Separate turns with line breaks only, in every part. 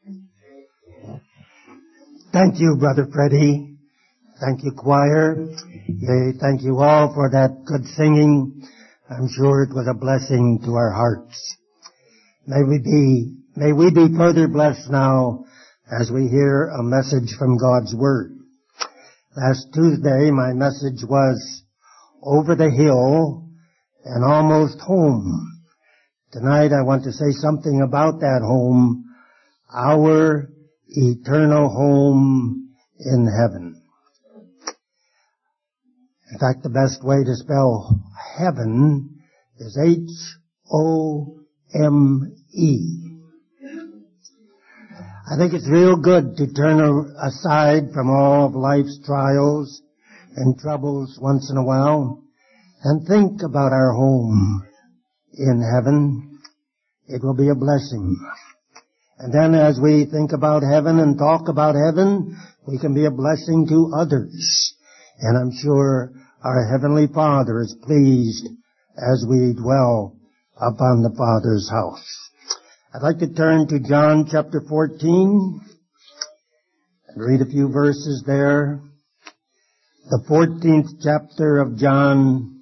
Thank you, Brother Freddie. Thank you, choir. Yea, thank you all for that good singing. I'm sure it was a blessing to our hearts. May we be further blessed now as we hear a message from God's Word. Last Tuesday, my message was over the hill and almost home. Tonight, I want to say something about that home, our eternal home in heaven. In fact, the best way to spell heaven is H-O-M-E. I think it's real good to turn aside from all of life's trials and troubles once in a while and think about our home in heaven. It will be a blessing. And then as we think about heaven and talk about heaven, we can be a blessing to others. And I'm sure our Heavenly Father is pleased as we dwell upon the Father's house. I'd like to turn to John chapter 14 and read a few verses there. The 14th chapter of John,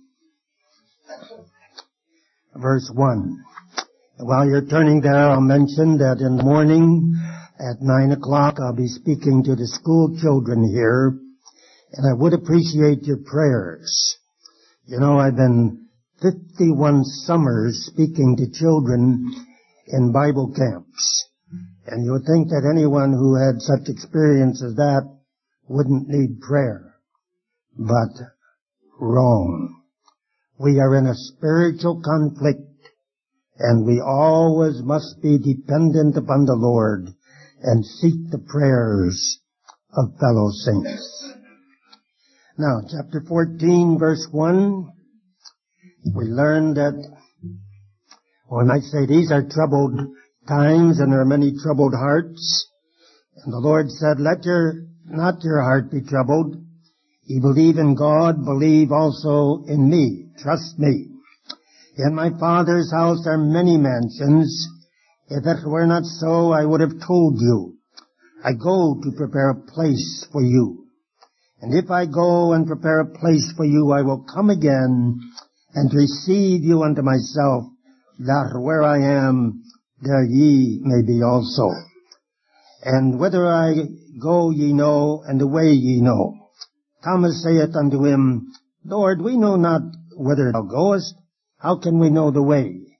verse 1. While you're turning there, I'll mention that in the morning at 9 o'clock I'll be speaking to the school children here, and I would appreciate your prayers. You know, I've been 51 summers speaking to children in Bible camps, and you would think that anyone who had such experience as that wouldn't need prayer. But wrong. We are in a spiritual conflict, and we always must be dependent upon the Lord and seek the prayers of fellow saints. Now, chapter 14, verse 1, we learn that, when I say these are troubled times and there are many troubled hearts, and the Lord said, let not your heart be troubled. Ye believe in God, believe also in me. Trust me. In my Father's house are many mansions. If it were not so, I would have told you. I go to prepare a place for you. And if I go and prepare a place for you, I will come again and receive you unto myself, that where I am, there ye may be also. And whither I go ye know, and the way ye know. Thomas saith unto him, Lord, we know not whither thou goest. How can we know the way?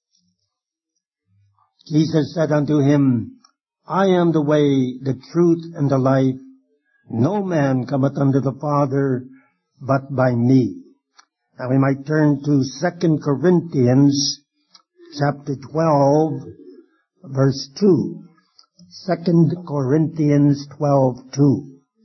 Jesus said unto him, I am the way, the truth, and the life. No man cometh unto the Father but by me. Now we might turn to 2 Corinthians chapter 12, verse 2. 2 Corinthians 12:2.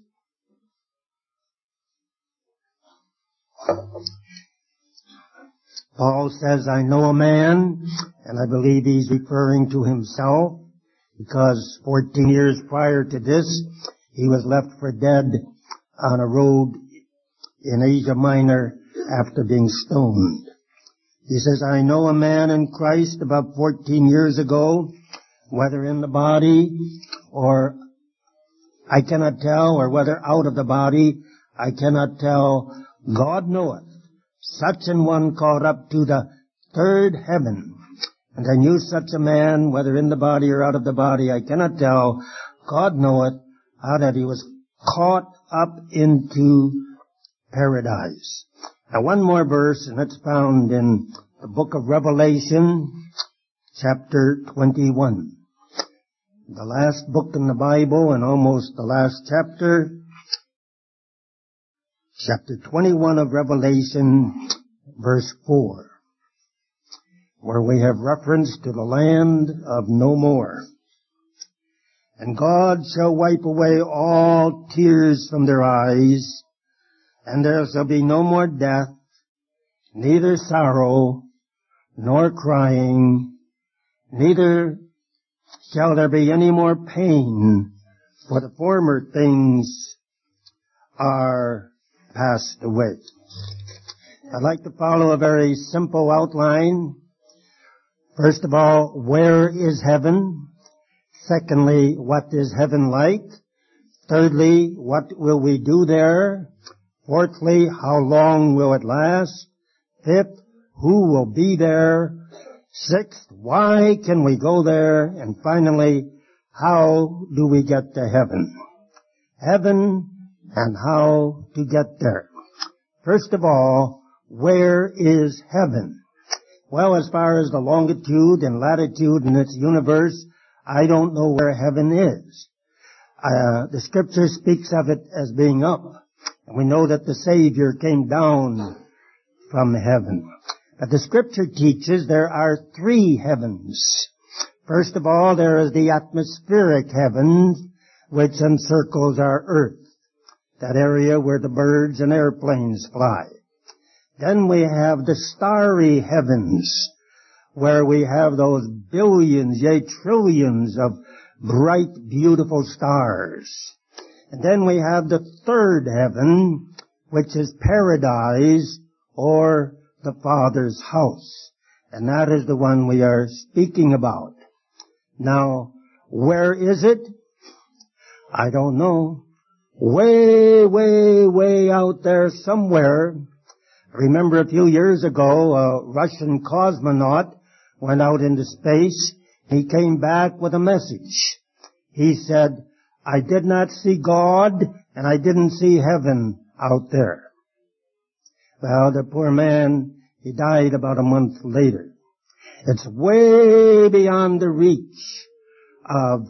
Paul says, I know a man, and I believe he's referring to himself, because 14 years prior to this, he was left for dead on a road in Asia Minor after being stoned. He says, I know a man in Christ about 14 years ago, whether in the body or I cannot tell, or whether out of the body, I cannot tell. God knoweth. Such an one caught up to the third heaven. And I knew such a man, whether in the body or out of the body, I cannot tell. God knoweth how that he was caught up into paradise. Now one more verse, and it's found in the book of Revelation, chapter 21. The last book in the Bible, and almost the last chapter. Chapter 21 of Revelation, verse 4, where we have reference to the land of no more. And God shall wipe away all tears from their eyes, and there shall be no more death, neither sorrow, nor crying, neither shall there be any more pain, for the former things are passed away. I'd like to follow a very simple outline. First of all, where is heaven? Secondly, what is heaven like? Thirdly, what will we do there? Fourthly, how long will it last? Fifth, who will be there? Sixth, why can we go there? And finally, how do we get to heaven? Heaven and how to get there. First of all, where is heaven? Well, as far as the longitude and latitude in this universe, I don't know where heaven is. The Scripture speaks of it as being up. And we know that the Savior came down from heaven. But the Scripture teaches there are three heavens. First of all, there is the atmospheric heavens, which encircles our earth, that area where the birds and airplanes fly. Then we have the starry heavens, where we have those billions, yea, trillions of bright, beautiful stars. And then we have the third heaven, which is paradise, or the Father's house. And that is the one we are speaking about. Now, where is it? I don't know. Way, way, way out there somewhere. I remember a few years ago, a Russian cosmonaut went out into space. He came back with a message. He said, I did not see God and I didn't see heaven out there. Well, the poor man, he died about a month later. It's way beyond the reach of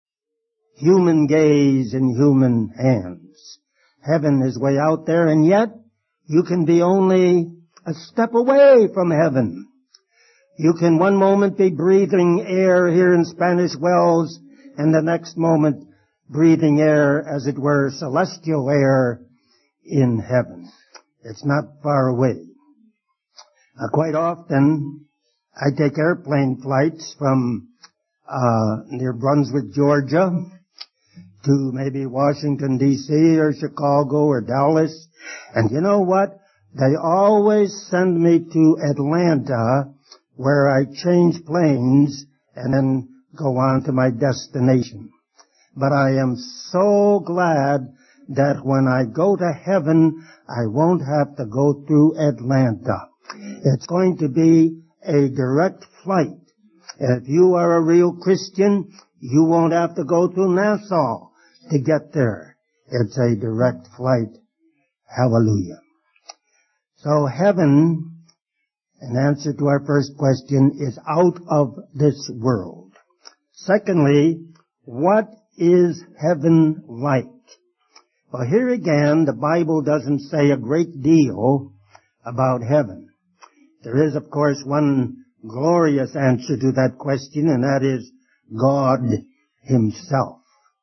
human gaze and human hands. Heaven is way out there, and yet you can be only a step away from heaven. You can one moment be breathing air here in Spanish Wells, and the next moment breathing air, as it were, celestial air in heaven. It's not far away. Quite often, I take airplane flights from near Brunswick, Georgia, to maybe Washington, D.C., or Chicago, or Dallas. And you know what? They always send me to Atlanta, where I change planes and then go on to my destination. But I am so glad that when I go to heaven, I won't have to go through Atlanta. It's going to be a direct flight. And if you are a real Christian, you won't have to go through Nassau to get there. It's a direct flight. Hallelujah. So heaven, in answer to our first question, is out of this world. Secondly, what is heaven like? Well, here again, the Bible doesn't say a great deal about heaven. There is, of course, one glorious answer to that question, and that is God Himself.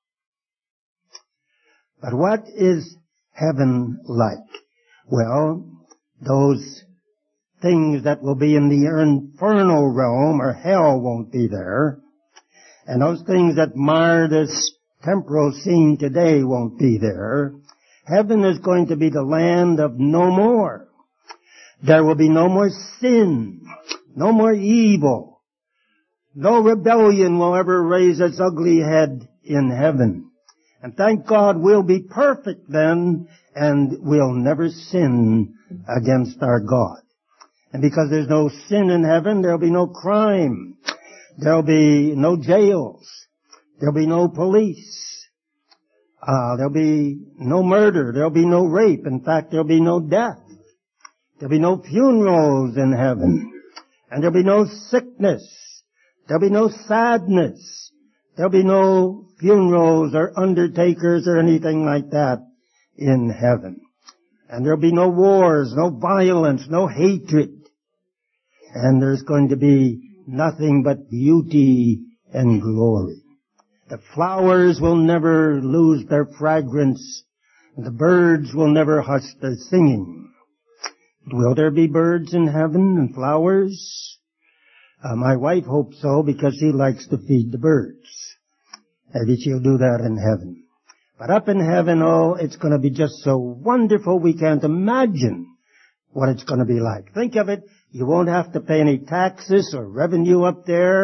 But what is heaven like? Well, those things that will be in the infernal realm, or hell, won't be there. And those things that mar this temporal scene today won't be there. Heaven is going to be the land of no more. There will be no more sin, no more evil. No rebellion will ever raise its ugly head in heaven. And thank God we'll be perfect then, and we'll never sin against our God. And because there's no sin in heaven, there'll be no crime. There'll be no jails. There'll be no police. There'll be no murder. There'll be no rape. In fact, there'll be no death. There'll be no funerals in heaven. And there'll be no sickness. There'll be no sadness. There'll be no funerals or undertakers or anything like that in heaven. And there'll be no wars, no violence, no hatred. And there's going to be nothing but beauty and glory. The flowers will never lose their fragrance. The birds will never hush their singing. Will there be birds in heaven and flowers? My wife hopes so, because she likes to feed the birds. Maybe she'll do that in heaven. But up in heaven, oh, it's going to be just so wonderful we can't imagine what it's going to be like. Think of it. You won't have to pay any taxes or revenue up there.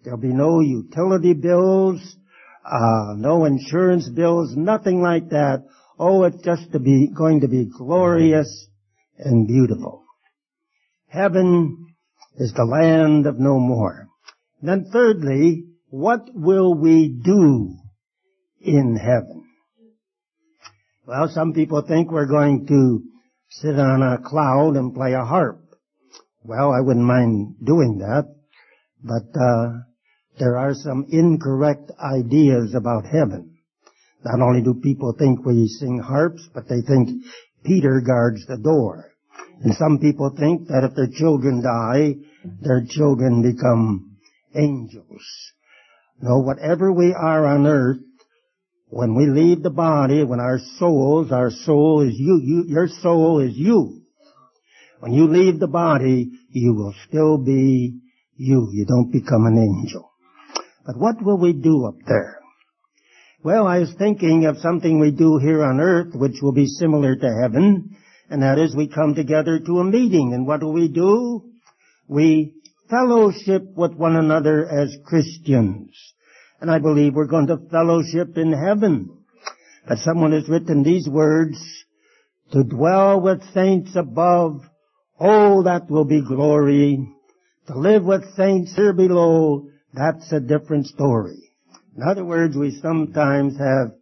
There'll be no utility bills, no insurance bills, nothing like that. Oh, it's just going to be glorious and beautiful. Heaven is the land of no more. Then thirdly, what will we do in heaven? Well, some people think we're going to sit on a cloud and play a harp. Well, I wouldn't mind doing that, but there are some incorrect ideas about heaven. Not only do people think we sing harps, but they think Peter guards the door. And some people think that if their children die, their children become angels. No, whatever we are on earth, when we leave the body, when our soul is you, your soul is you. When you leave the body, you will still be you. You don't become an angel. But what will we do up there? Well, I was thinking of something we do here on earth, which will be similar to heaven, and that is we come together to a meeting, and what do? We fellowship with one another as Christians. And I believe we're going to fellowship in heaven. But someone has written these words, to dwell with saints above, oh, that will be glory. To live with saints here below, that's a different story. In other words, we sometimes have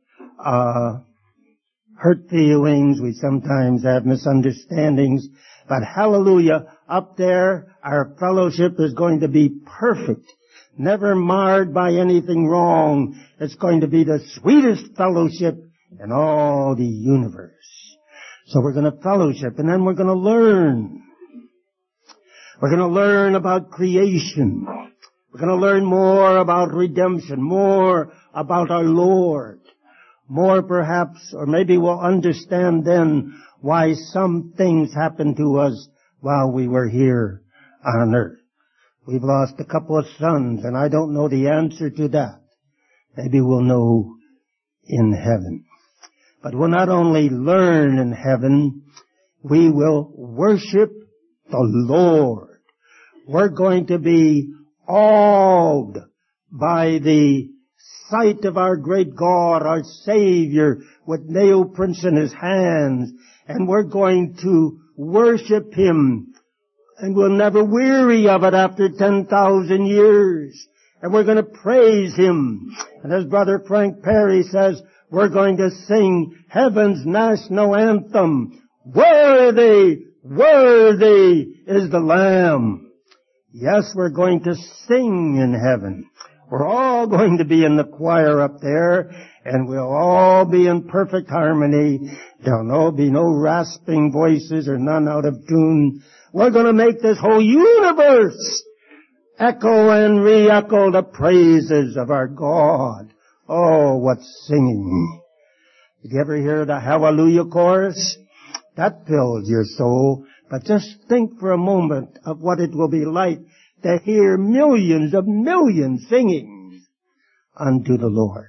hurt feelings, we sometimes have misunderstandings, but hallelujah, up there, our fellowship is going to be perfect, never marred by anything wrong. It's going to be the sweetest fellowship in all the universe. So we're going to fellowship, and then we're going to learn. We're going to learn about creation. We're going to learn more about redemption, more about our Lord. More perhaps, or maybe we'll understand then why some things happened to us while we were here on earth. We've lost a couple of sons, and I don't know the answer to that. Maybe we'll know in heaven. But we'll not only learn in heaven, we will worship the Lord. We're going to be awed by the sight of our great God, our Savior, with nail prints in His hands. And we're going to worship Him. And we'll never weary of it after 10,000 years. And we're going to praise Him. And as Brother Frank Perry says, we're going to sing heaven's national anthem. Worthy, worthy is the Lamb. Yes, we're going to sing in heaven. We're all going to be in the choir up there, and we'll all be in perfect harmony. There'll be no rasping voices or none out of tune. We're going to make this whole universe echo and re-echo the praises of our God. Oh, what singing. Did you ever hear the Hallelujah chorus? That fills your soul. But just think for a moment of what it will be like to hear millions of millions singing unto the Lord.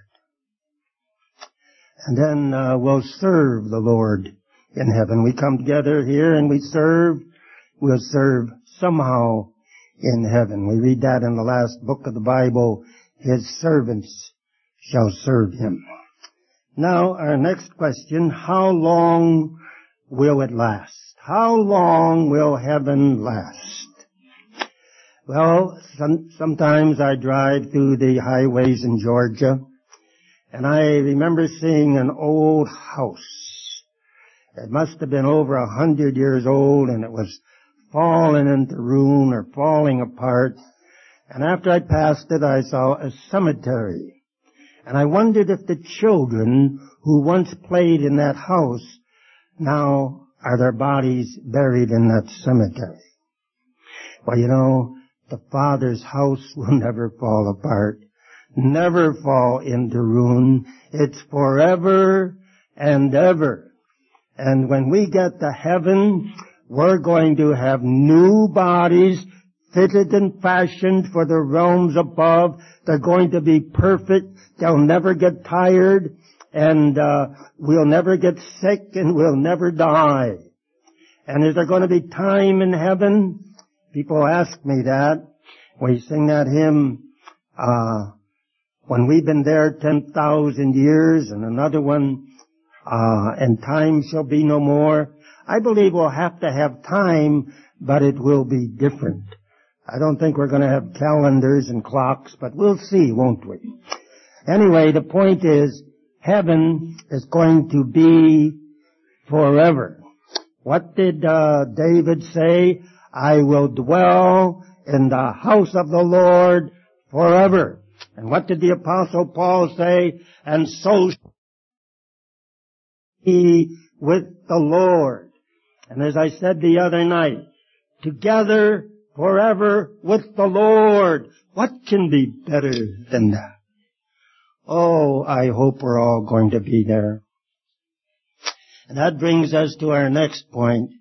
And then we'll serve the Lord in heaven. We come together here and we serve. We'll serve somehow in heaven. We read that in the last book of the Bible. His servants shall serve Him. Now, our next question, how long will it last? How long will heaven last? Well, sometimes I drive through the highways in Georgia, and I remember seeing an old house. It must have been over 100 years old, and it was falling into ruin or falling apart. And after I passed it, I saw a cemetery. And I wondered if the children who once played in that house now are their bodies buried in that cemetery. Well, you know, the Father's house will never fall apart, never fall into ruin. It's forever and ever. And when we get to heaven, we're going to have new bodies fitted and fashioned for the realms above. They're going to be perfect. They'll never get tired. And we'll never get sick, and we'll never die. And is there going to be time in heaven? People ask me that. We sing that hymn, when we've been there 10,000 years and another one, and time shall be no more. I believe we'll have to have time, but it will be different. I don't think we're going to have calendars and clocks, but we'll see, won't we? Anyway, the point is, heaven is going to be forever. What did David say? I will dwell in the house of the Lord forever. And what did the Apostle Paul say? And so shall he with the Lord. And as I said the other night, together forever with the Lord. What can be better than that? Oh, I hope we're all going to be there. And that brings us to our next point.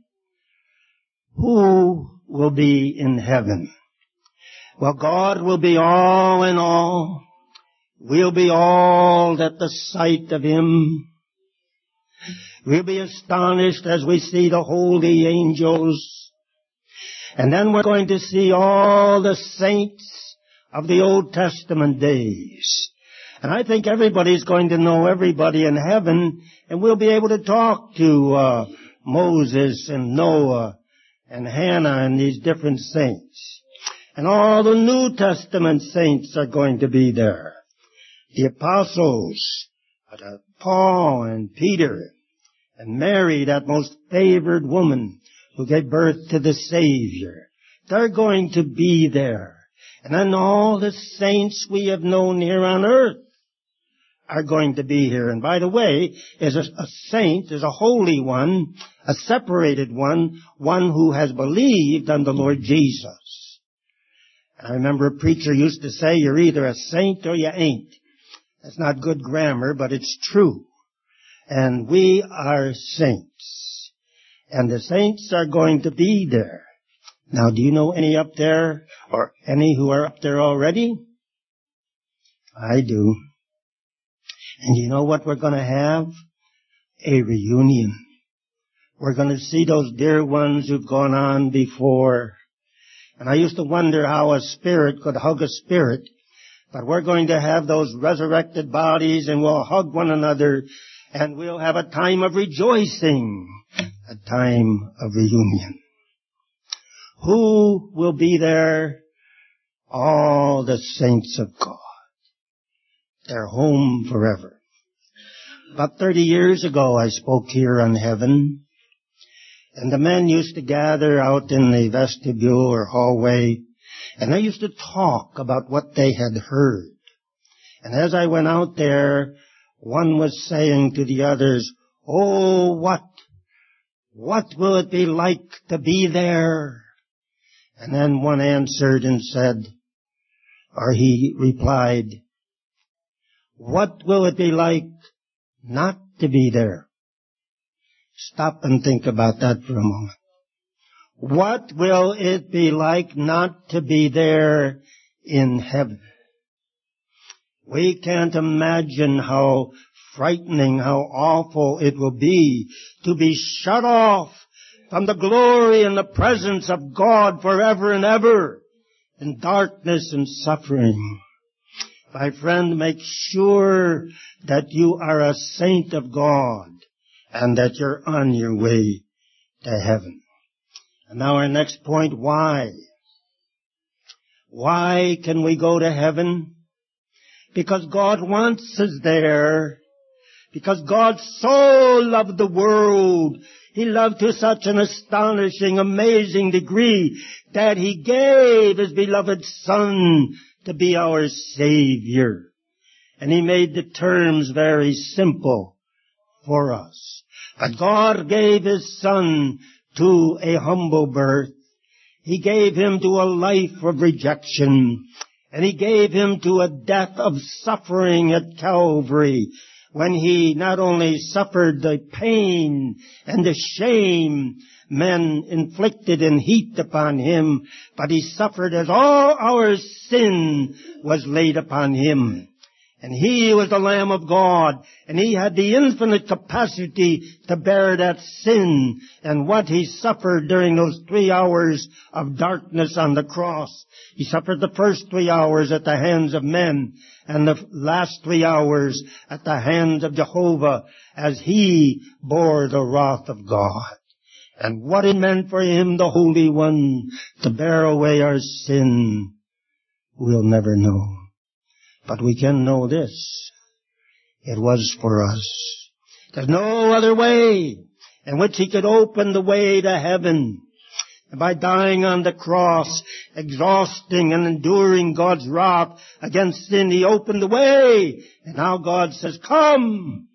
Who will be in heaven? Well, God will be all in all. We'll be all at the sight of Him. We'll be astonished as we see the holy angels. And then we're going to see all the saints of the Old Testament days. And I think everybody's going to know everybody in heaven, and we'll be able to talk to Moses and Noah and Hannah and these different saints. And all the New Testament saints are going to be there. The apostles, Paul and Peter, and Mary, that most favored woman who gave birth to the Savior. They're going to be there. And then all the saints we have known here on earth are going to be here. And by the way, is a saint, is a holy one, a separated one who has believed on the Lord Jesus. And I remember a preacher used to say, you're either a saint or you ain't. That's not good grammar, but it's true. And we are saints. And the saints are going to be there. Now, do you know any up there, or any who are up there already? I do. And you know what we're going to have? A reunion. We're going to see those dear ones who've gone on before. And I used to wonder how a spirit could hug a spirit. But we're going to have those resurrected bodies, and we'll hug one another, and we'll have a time of rejoicing, a time of reunion. Who will be there? All the saints of God. They're home forever. About 30 years ago, I spoke here on heaven, and the men used to gather out in the vestibule or hallway, and they used to talk about what they had heard. And as I went out there, one was saying to the others, oh, what will it be like to be there? And then one answered and said, or he replied, what will it be like not to be there? Stop and think about that for a moment. What will it be like not to be there in heaven? We can't imagine how frightening, how awful it will be to be shut off from the glory and the presence of God forever and ever in darkness and suffering. My friend, make sure that you are a saint of God and that you're on your way to heaven. And now our next point, why? Why can we go to heaven? Because God wants us there. Because God so loved the world. He loved to such an astonishing, amazing degree that He gave His beloved Son to be our Savior. And He made the terms very simple for us. But God gave His Son to a humble birth. He gave Him to a life of rejection. And He gave Him to a death of suffering at Calvary, when He not only suffered the pain and the shame men inflicted and heaped upon Him, but He suffered as all our sin was laid upon Him. And He was the Lamb of God, and He had the infinite capacity to bear that sin and what He suffered during those 3 hours of darkness on the cross. He suffered the first 3 hours at the hands of men and the last 3 hours at the hands of Jehovah as He bore the wrath of God. And what it meant for Him, the Holy One, to bear away our sin, we'll never know. But we can know this. It was for us. There's no other way in which He could open the way to heaven. And by dying on the cross, exhausting and enduring God's wrath against sin, He opened the way. And now God says, come!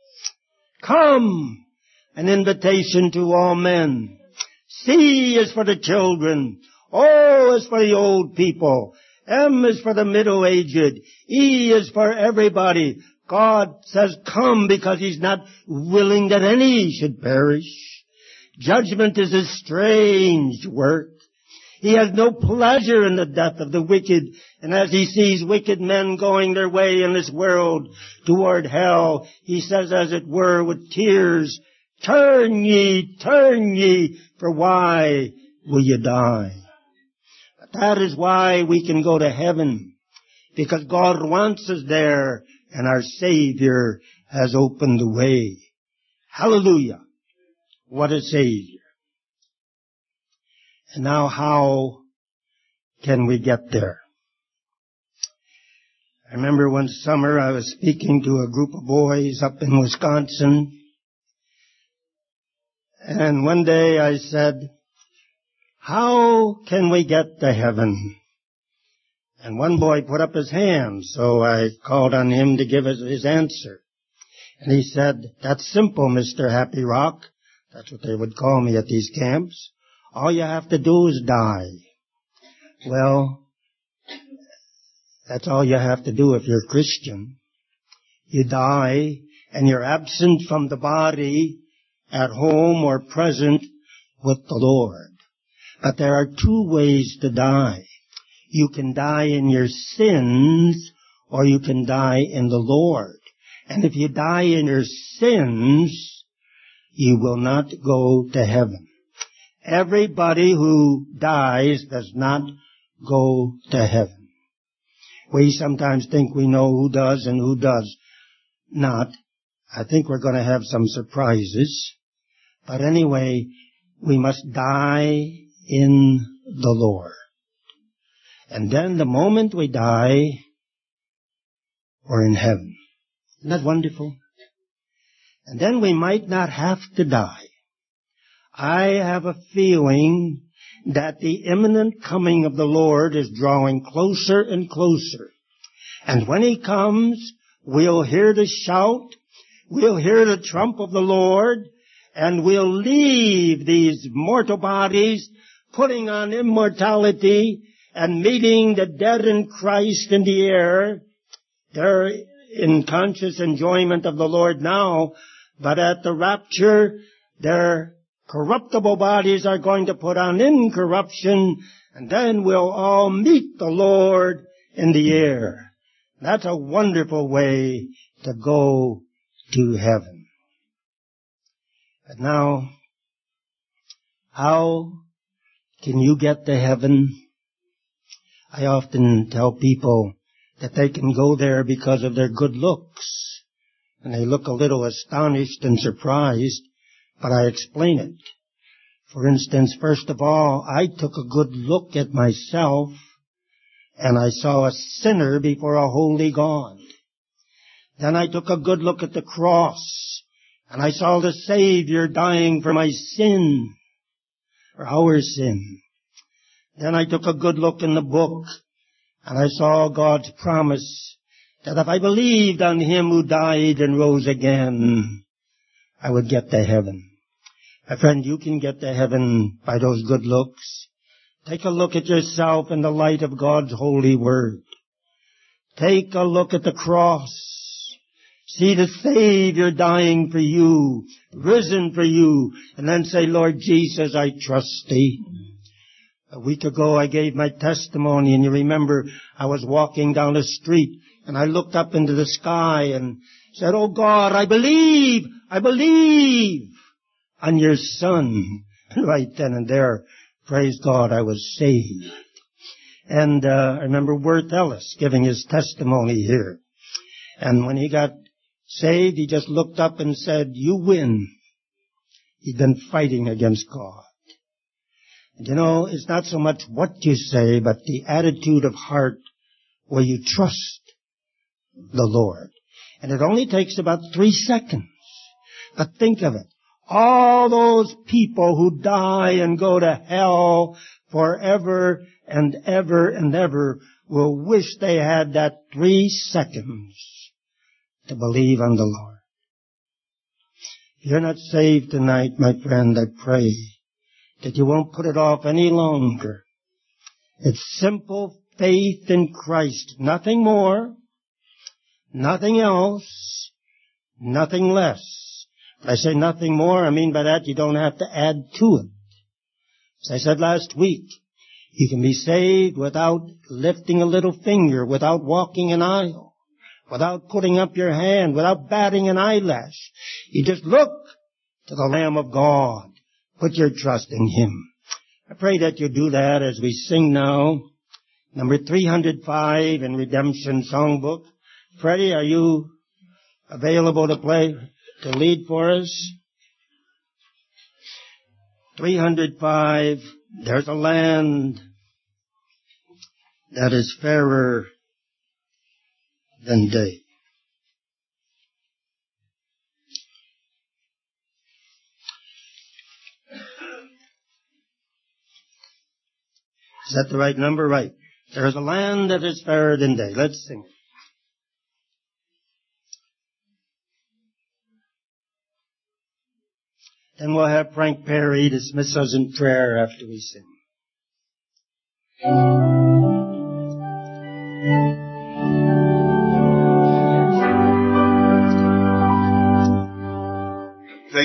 Come! An invitation to all men. C is for the children. O is for the old people. M is for the middle-aged. E is for everybody. God says, come, because He's not willing that any should perish. Judgment is a strange work. He has no pleasure in the death of the wicked. And as He sees wicked men going their way in this world toward hell, He says, as it were, with tears, turn ye, for why will you die? That is why we can go to heaven, because God wants us there, and our Savior has opened the way. Hallelujah. What a Savior. And now how can we get there? I remember one summer I was speaking to a group of boys up in Wisconsin, and one day I said, how can we get to heaven? And one boy put up his hand, so I called on him to give us his answer. And he said, that's simple, Mr. Happy Rock. That's what they would call me at these camps. All you have to do is die. Well, that's all you have to do if you're a Christian. You die, and you're absent from the body, at home or present with the Lord. But there are 2 ways to die. You can die in your sins, or you can die in the Lord. And if you die in your sins, you will not go to heaven. Everybody who dies does not go to heaven. We sometimes think we know who does and who does not. I think we're going to have some surprises. But anyway, we must die in the Lord. And then the moment we die, we're in heaven. Isn't that wonderful? And then we might not have to die. I have a feeling that the imminent coming of the Lord is drawing closer and closer. And when He comes, we'll hear the shout, we'll hear the trump of the Lord, and we'll leave these mortal bodies, putting on immortality and meeting the dead in Christ in the air. They're in conscious enjoyment of the Lord now, but at the rapture, their corruptible bodies are going to put on incorruption, and then we'll all meet the Lord in the air. That's a wonderful way to go to heaven. But now, how can you get to heaven? I often tell people that they can go there because of their good looks. And they look a little astonished and surprised, but I explain it. For instance, first of all, I took a good look at myself, and I saw a sinner before a holy God. Then I took a good look at the cross, and I saw the Savior dying for my sin, for our sin. Then I took a good look in the book, and I saw God's promise that if I believed on Him who died and rose again, I would get to heaven. My friend, you can get to heaven by those good looks. Take a look at yourself in the light of God's holy word. Take a look at the cross. See the Savior dying for you, risen for you, and then say, Lord Jesus, I trust Thee. A week ago I gave my testimony, and you remember I was walking down the street And I looked up into the sky and said, "Oh God, I believe on your Son." And right then and there, praise God, I was saved. And I remember Worth Ellis giving his testimony here. And when he got saved, he just looked up and said, "You win." He'd been fighting against God. And you know, it's not so much what you say, but the attitude of heart where you trust the Lord. And it only takes about 3 seconds. But think of it. All those people who die and go to hell forever and ever and ever will wish they had that 3 seconds to believe on the Lord. If you're not saved tonight, my friend, I pray that you won't put it off any longer. It's simple faith in Christ. Nothing more, nothing else, nothing less. When I say nothing more, I mean by that you don't have to add to it. As I said last week, you can be saved without lifting a little finger, without walking an aisle, without putting up your hand, without batting an eyelash. You just look to the Lamb of God. Put your trust in Him. I pray that you do that as we sing now. Number 305 in Redemption Songbook. Freddie, are you available to play, to lead for us? 305, there's a land that is fairer than day. Is that the right number? Right. There is a land that is fairer than day. Let's sing it. Then we'll have Frank Perry dismiss us in prayer after we sing.